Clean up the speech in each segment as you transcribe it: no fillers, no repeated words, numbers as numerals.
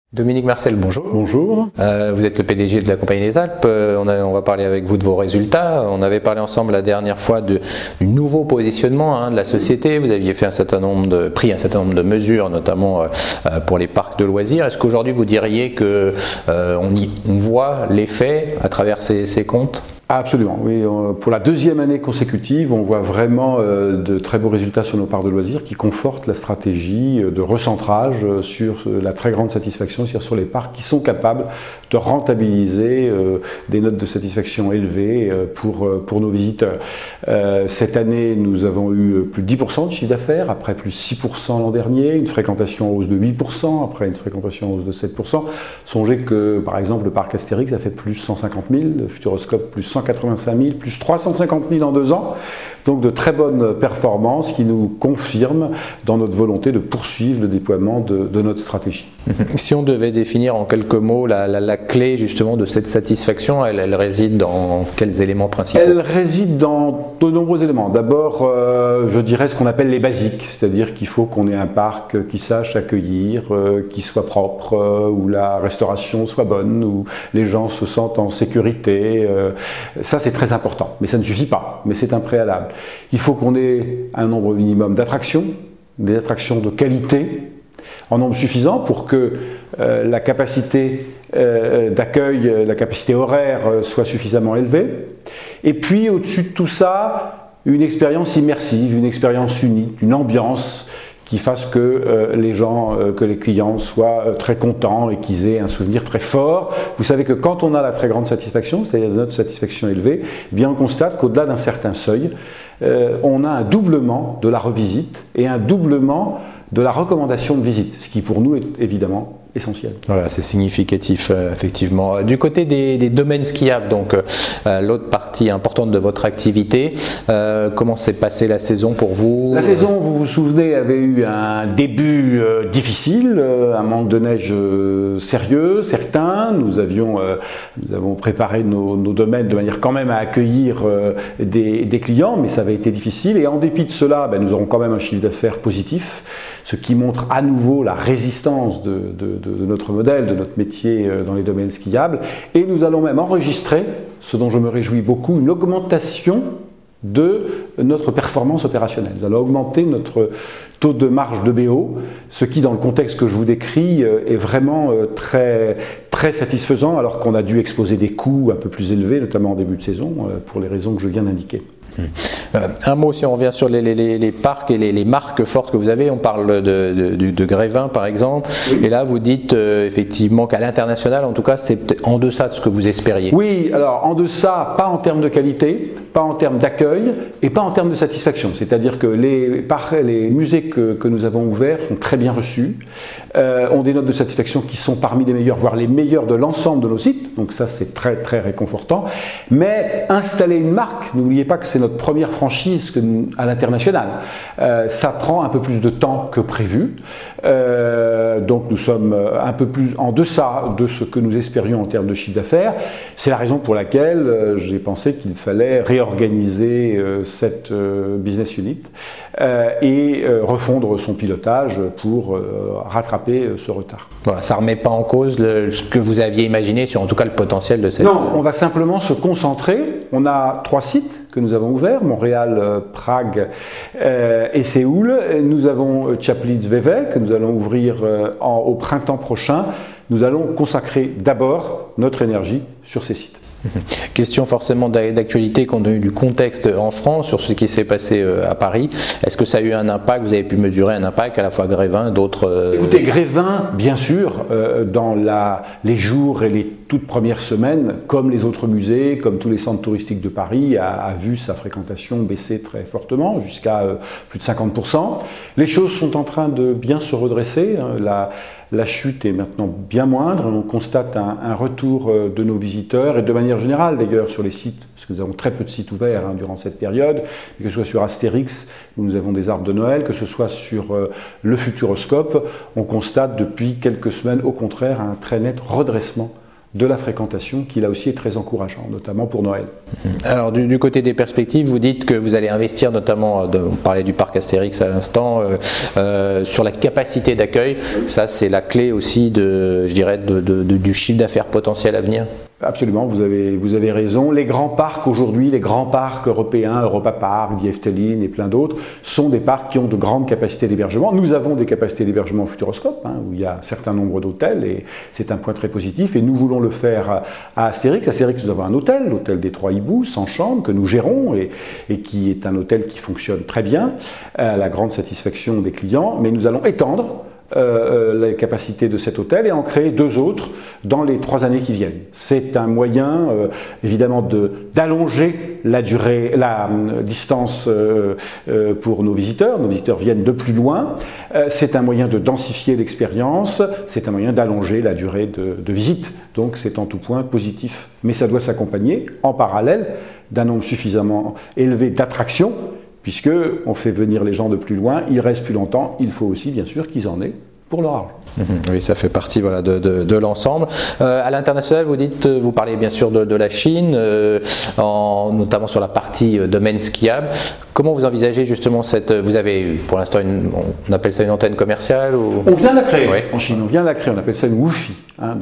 Dominique Marcel, bonjour. Bonjour. Vous êtes le PDG de la Compagnie des Alpes. On va parler avec vous de vos résultats. On avait parlé ensemble la dernière fois du nouveau positionnement de la société. Vous aviez fait pris un certain nombre de mesures, notamment pour les parcs de loisirs. Est-ce qu'aujourd'hui vous diriez que on voit l'effet à travers ces comptes ? Absolument, oui. Pour la deuxième année consécutive, on voit vraiment de très beaux résultats sur nos parcs de loisirs qui confortent la stratégie de recentrage sur la très grande satisfaction sur les parcs qui sont capables de rentabiliser des notes de satisfaction élevées pour nos visiteurs. Cette année, nous avons eu plus de 10% de chiffre d'affaires, après plus 6% l'an dernier, une fréquentation en hausse de 8%, après une fréquentation en hausse de 7%. Songez que, par exemple, le parc Astérix a fait plus 150 000, le Futuroscope plus 185 000, plus 350 000 en 2 ans. Donc de très bonnes performances qui nous confirment dans notre volonté de poursuivre le déploiement de notre stratégie. Si on devait définir en quelques mots la clé justement de cette satisfaction, elle réside dans quels éléments principaux ? Elle réside dans de nombreux éléments. D'abord, je dirais ce qu'on appelle les basiques, c'est-à-dire qu'il faut qu'on ait un parc qui sache accueillir, qui soit propre, où la restauration soit bonne, où les gens se sentent en sécurité. Ça, c'est très important, mais ça ne suffit pas, mais c'est un préalable. Il faut qu'on ait un nombre minimum d'attractions, des attractions de qualité, en nombre suffisant pour que la capacité d'accueil, la capacité horaire soit suffisamment élevée. Et puis, au-dessus de tout ça, une expérience immersive, une expérience unique, une ambiance qui fasse que les gens, que les clients soient très contents et qu'ils aient un souvenir très fort. Vous savez que quand on a la très grande satisfaction, c'est-à-dire notre satisfaction élevée, eh bien on constate qu'au-delà d'un certain seuil, on a un doublement de la revisite et un doublement de la recommandation de visite, ce qui pour nous est évidemment essentiel. Voilà, c'est significatif, effectivement. Du côté des domaines skiables, donc l'autre partie importante de votre activité, comment s'est passée la saison pour vous ? La saison, vous vous souvenez, avait eu un début difficile, un manque de neige sérieux, certain. Nous avons préparé nos domaines de manière quand même à accueillir des clients, mais ça avait été difficile. Et en dépit de cela, nous aurons quand même un chiffre d'affaires positif, ce qui montre à nouveau la résistance de notre modèle, de notre métier dans les domaines skiables. Et nous allons même enregistrer, ce dont je me réjouis beaucoup, une augmentation de notre performance opérationnelle. Nous allons augmenter notre taux de marge de BO, ce qui, dans le contexte que je vous décris, est vraiment très, très satisfaisant, alors qu'on a dû exposer des coûts un peu plus élevés, notamment en début de saison, pour les raisons que je viens d'indiquer. Un mot, si on revient sur les parcs et les marques fortes que vous avez, on parle de Grévin par exemple, oui. Et là vous dites effectivement qu'à l'international, en tout cas, c'est en deçà de ce que vous espériez. Oui, alors en deçà, pas en termes de qualité, pas en termes d'accueil et pas en termes de satisfaction. C'est-à-dire que les musées que nous avons ouverts sont très bien reçus, ont des notes de satisfaction qui sont parmi les meilleures, voire les meilleures de l'ensemble de nos sites, donc ça c'est très très réconfortant. Mais installer une marque, n'oubliez pas que c'est notre première franchise à l'international. Ça prend un peu plus de temps que prévu. Donc nous sommes un peu plus en deçà de ce que nous espérions en termes de chiffre d'affaires. C'est la raison pour laquelle j'ai pensé qu'il fallait réorganiser cette business unit et refondre son pilotage pour rattraper ce retard. Voilà, ça ne remet pas en cause ce que vous aviez imaginé sur en tout cas le potentiel de cette... Non, on va simplement se concentrer. On a 3 sites que nous avons ouverts, Montréal, Prague et Séoul. Nous avons Čaplice-Vevey que nous allons ouvrir au printemps prochain. Nous allons consacrer d'abord notre énergie sur ces sites. Question forcément d'actualité compte tenu du contexte en France sur ce qui s'est passé à Paris. Est-ce que ça a eu un impact ? Vous avez pu mesurer un impact à la fois Grévin, d'autres... Écoutez, Grévin, bien sûr, dans les jours et les toutes premières semaines, comme les autres musées, comme tous les centres touristiques de Paris, a vu sa fréquentation baisser très fortement, jusqu'à plus de 50%. Les choses sont en train de bien se redresser. La chute est maintenant bien moindre. On constate un retour de nos visiteurs et de manière générale d'ailleurs sur les sites, parce que nous avons très peu de sites ouverts durant cette période, que ce soit sur Astérix où nous avons des arbres de Noël, que ce soit sur le Futuroscope, on constate depuis quelques semaines au contraire un très net redressement de la fréquentation qui là aussi est très encourageant, notamment pour Noël. Alors du côté des perspectives, vous dites que vous allez investir notamment, on parlait du parc Astérix à l'instant, sur la capacité d'accueil. Ça c'est la clé aussi du chiffre d'affaires potentiel à venir. Absolument, vous avez raison. Les grands parcs aujourd'hui, les grands parcs européens, Europa Park, Die Efteling et plein d'autres, sont des parcs qui ont de grandes capacités d'hébergement. Nous avons des capacités d'hébergement au Futuroscope, où il y a un certain nombre d'hôtels et c'est un point très positif. Et nous voulons le faire à Astérix. À Astérix, nous avons un hôtel, l'hôtel des Trois Hiboux, 100 chambres, que nous gérons et qui est un hôtel qui fonctionne très bien, à la grande satisfaction des clients. Mais nous allons étendre la capacité de cet hôtel et en créer 2 autres dans les 3 années qui viennent. C'est un moyen évidemment d'allonger la distance pour nos visiteurs. Nos visiteurs viennent de plus loin. C'est un moyen de densifier l'expérience. C'est un moyen d'allonger la durée de visite. Donc c'est en tout point positif. Mais ça doit s'accompagner en parallèle d'un nombre suffisamment élevé d'attractions. Puisque on fait venir les gens de plus loin, ils restent plus longtemps, il faut aussi bien sûr qu'ils en aient pour leur argent. Oui, ça fait partie de l'ensemble. À l'international, vous parlez bien sûr de la Chine, notamment sur la partie domaine skiable. Comment vous envisagez justement vous avez pour l'instant on appelle ça une antenne commerciale ou... On vient de la créer en Chine, on appelle ça une Wi-Fi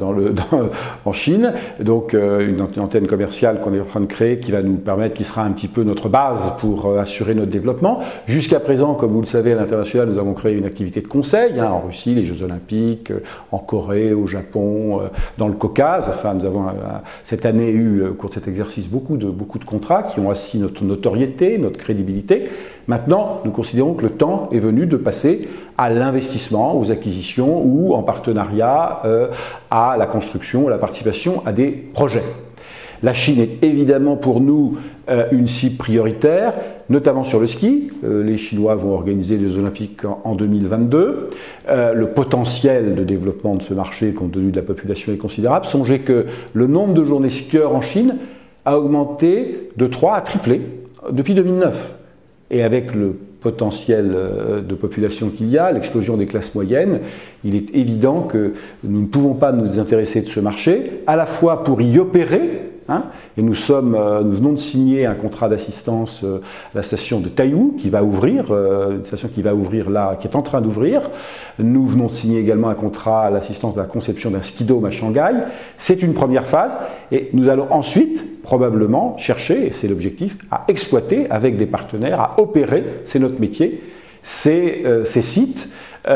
en Chine. Donc une antenne commerciale qu'on est en train de créer qui va nous permettre, qui sera un petit peu notre base pour assurer notre développement. Jusqu'à présent, comme vous le savez, à l'international, nous avons créé une activité de conseil en Russie, les Jeux Olympiques, en Corée, au Japon, dans le Caucase. Enfin, nous avons cette année eu, au cours de cet exercice, beaucoup de contrats qui ont assis notre notoriété, notre crédibilité. Maintenant, nous considérons que le temps est venu de passer à l'investissement, aux acquisitions ou en partenariat à la construction, à la participation à des projets. La Chine est évidemment pour nous une cible prioritaire, notamment sur le ski. Les Chinois vont organiser les Jeux Olympiques en 2022. Le potentiel de développement de ce marché, compte tenu de la population, est considérable. Songez que le nombre de journées skieurs en Chine a augmenté de 3 à triplé depuis 2009. Et avec le potentiel de population qu'il y a, l'explosion des classes moyennes, il est évident que nous ne pouvons pas nous intéresser de ce marché, à la fois pour y opérer, et nous venons de signer un contrat d'assistance à la station de Taiyou qui va ouvrir, une station qui va ouvrir là, qui est en train d'ouvrir. Nous venons de signer également un contrat à l'assistance de la conception d'un ski dome à Shanghai. C'est une première phase et nous allons ensuite probablement chercher, et c'est l'objectif, à exploiter avec des partenaires, à opérer, c'est notre métier, ces sites.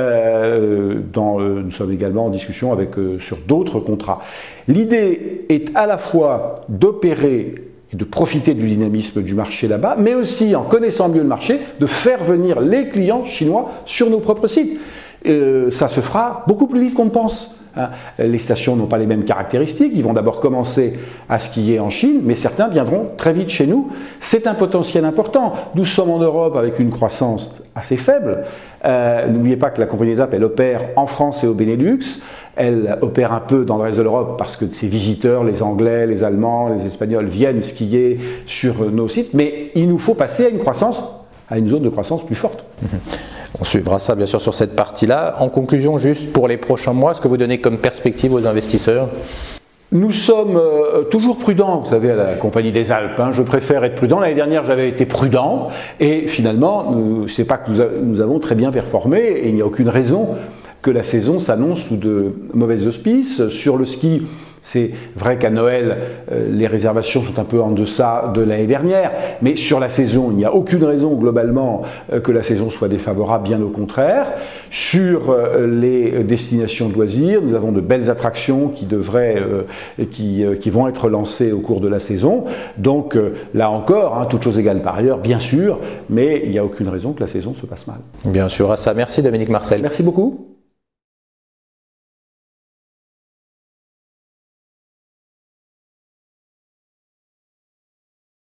Nous sommes également en discussion sur d'autres contrats. L'idée est à la fois d'opérer et de profiter du dynamisme du marché là-bas, mais aussi, en connaissant mieux le marché, de faire venir les clients chinois sur nos propres sites. Ça se fera beaucoup plus vite qu'on ne pense. Les stations n'ont pas les mêmes caractéristiques, ils vont d'abord commencer à skier en Chine, mais certains viendront très vite chez nous. C'est un potentiel important. Nous sommes en Europe avec une croissance assez faible. N'oubliez pas que la compagnie des Alpes, elle opère en France et au Benelux. Elle opère un peu dans le reste de l'Europe parce que ses visiteurs, les Anglais, les Allemands, les Espagnols, viennent skier sur nos sites. Mais il nous faut passer à une zone de croissance plus forte. On suivra ça bien sûr sur cette partie-là. En conclusion, juste pour les prochains mois, ce que vous donnez comme perspective aux investisseurs ? Nous sommes toujours prudents, vous savez, à la Compagnie des Alpes. Je préfère être prudent. L'année dernière, j'avais été prudent. Et finalement, c'est pas que nous avons très bien performé. Et il n'y a aucune raison que la saison s'annonce sous de mauvais auspices. Sur le ski, c'est vrai qu'à Noël, les réservations sont un peu en deçà de l'année dernière, mais sur la saison, il n'y a aucune raison globalement que la saison soit défavorable, bien au contraire. Sur les destinations de loisirs, nous avons de belles attractions qui vont être lancées au cours de la saison. Donc là encore, toutes choses égales par ailleurs, bien sûr, mais il n'y a aucune raison que la saison se passe mal. Bien sûr, à ça. Merci Dominique Marcel. Merci beaucoup.